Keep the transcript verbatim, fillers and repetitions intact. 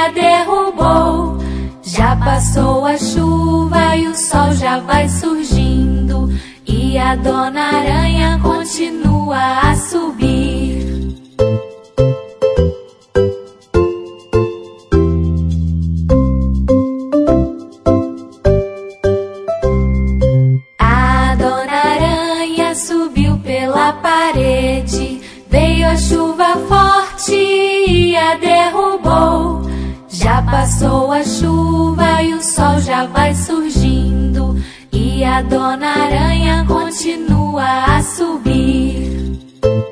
a derrubou. Já passou a chuva e o sol já vai surgindo, e a Dona Aranha continua a subir. A Dona Aranha subiu pela parede, veio a chuva forte e a derrubou. Já passou a chuva e o sol já vai surgindo, e a Dona Aranha continua a subir.